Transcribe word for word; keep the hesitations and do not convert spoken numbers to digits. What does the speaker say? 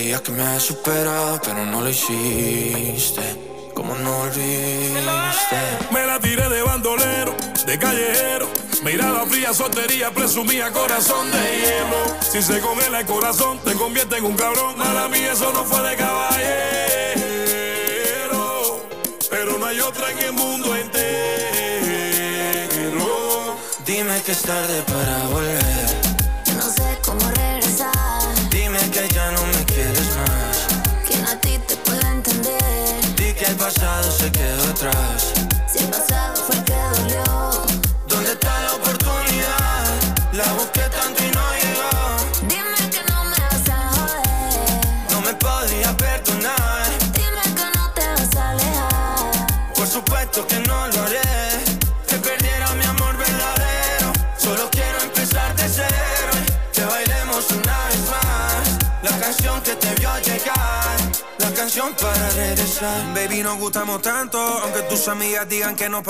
Sabía que me había superado, pero no lo hiciste. ¿Cómo no volviste? Me la tiré de bandolero, de callejero. Mirada fría, soltería, presumía corazón de hielo. Si se congela el corazón, te convierte en un cabrón. Mala mía, eso no fue de caballero. Pero no hay otra en el mundo entero. Dime que es tarde para volver. No sé cómo regresar. Dime que ya no me quieres más. ¿Quién a ti te puede entender? Di que el pasado se quedó atrás. Si el pasado fue el que dolió. ¿Dónde está la oportunidad? La busqué tanto y no llegó. Dime que no me vas a joder. No me podría perdonar. Dime que no te vas a alejar. Por supuesto que no lo haré. Que perdiera mi amor verdadero. Solo quiero empezar de cero y que bailemos una vez más. La canción que te vio llegar. La canción para regresar. Baby, nos gustamos tanto, aunque tus amigas digan que no.